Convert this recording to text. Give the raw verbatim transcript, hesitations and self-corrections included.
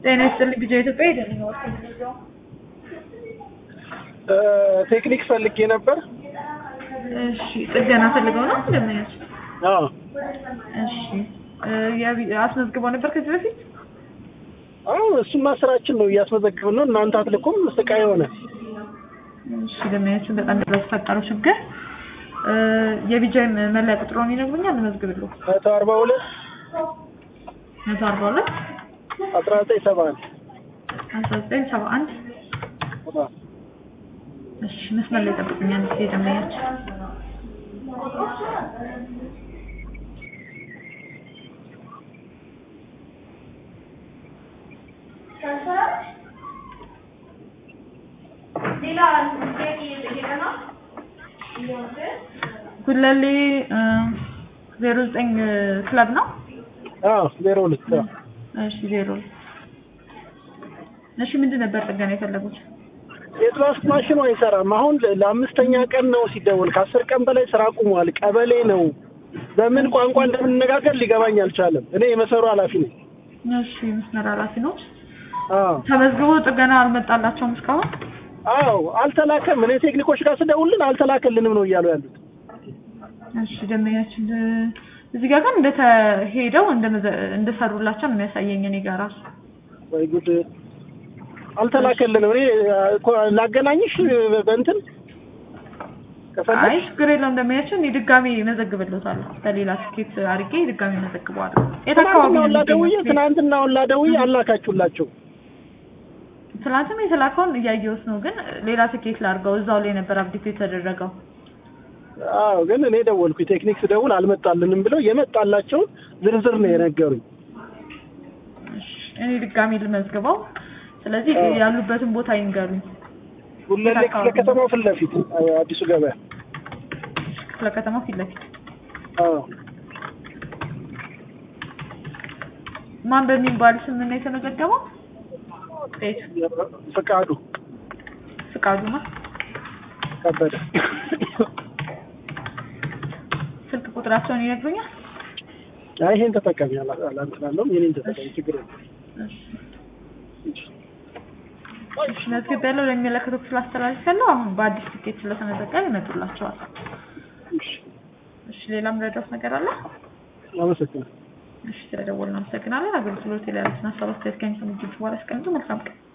ጤና ይስጥልኝ ቢጃ ኢትዮጵያ ሄደን ነው እ ቴክኒክ ፈልጌ ነበር። እሺ ጥገና ፈልገው ነው እንደምንያዝ? አዎ እሺ ያ አስመዝግበው ነበር ከዚህ በፊት? አዎ እሱማ ስራችን ነው እያስመዘገብን ነው። እናንተ አትልኩም ስቃይ ሆነ። እሺ ለማያችን በጣም ስለተፈጠረው ችግር እ የቢጃ መለያ ቁጥሩን ይነግሩኛል ልመዝግብልዎ? መቶ አርባ ሁለት መቶ አርባ ሁለት አስራ ዘጠኝ ሰባ አንድ አስራ ዘጠኝ ሰባ አንድ እሺ መስመር ላይ ጠብቁኛል እስኪ ደምያች ሌላ ጥያቄ እየጠየቀና ጉለሌ ዜሮ ዘጠኝ ክለብ ነው? አዎ ዜሮ ሁለት እሺ ዜሮ እሺ ምንድን ነበር ጥገና የፈለጉት? የትራንስፖርት ማሽኑ አይሰራም። አሁን ለአምስተኛ ቀን ነው ሲደወል ከአስር ቀን በላይ ስራ አቁሟል። ቀበሌ ነው። በምን ቋንቋ እንደምንነጋገር ሊገባኝ አልቻለም። እኔ የመሰሩ ኃላፊ ነኝ። እሺ መስመር ኃላፊ ነው? አዎ ተመዝግቦ ጥገና አልመጣላቸውም እስካሁን? አዎ አልተላከም። እኔ ቴክኒኮች ጋር ስደውልን አልተላከልንም ነው እያሉ ያሉት። እሺ ደምያችን እዚህ ጋር ግን እንደተሄደው እንደሰሩላቸው ነው የሚያሳየኝ እኔ ጋር ራሱ። ወይ ጉድ አልተላከልንም። እኔ ላገናኝሽ በእንትን ከፈለግሽ? አይ ችግር የለውም ደምያችን ድጋሜ መዘግብልዎታለሁ። በሌላ ስኬት አድርጌ ድጋሜ መዘግበዋለሁ። የት አካባቢ ነው ላደውዬ? ትናንትና ላደውዬ አላካችሁላቸው? ትናንትም የተላከውን እያየሁት ነው፣ ግን ሌላ ስኬት ላድርገው እዛው ላይ ነበር አፕዴት የተደረገው። አዎ ግን እኔ ደወልኩኝ ቴክኒክ ስደውል አልመጣልንም ብለው የመጣላቸው ዝርዝር ነው የነገሩኝ። እሺ እኔ ድጋሜ ልመዝግበው። ስለዚህ ያሉበትን ቦታ ይንገሩኝ። ጉለሌ ክፍለ ከተማው ፊት ለፊት አዲሱ ገበያ ክፍለ ከተማው ፊት ለፊት። አዎ ማን በሚባል ስም ነው የተመዘገበው? ቤት ፍቃዱ ፍቃዱ ነው ከበደ። ስልክ ቁጥራቸውን ይነግሩኛል? አይ ይሄን ተጠቀሚ አላንተናለም የኔን ተጠቀሚ ችግር የለም። እሺ እሺ መዝገብ ያለው ለሚመለከተው ክፍል አስተላልፋለሁ። አሁን በአዲስ ትኬት ስለተመዘገበ ይመጡላቸዋል። እሺ እሺ ሌላም ረዳት ነገር አለ? አመሰግናለሁ። እሺ ስለደወልን አመሰግናለን። አገልግሎት ላይ ያሉትን ሀሳብ አስተያየት ከሚሰሙ ጅጅ በኋላ አስቀምጡ። መልካም ቀን።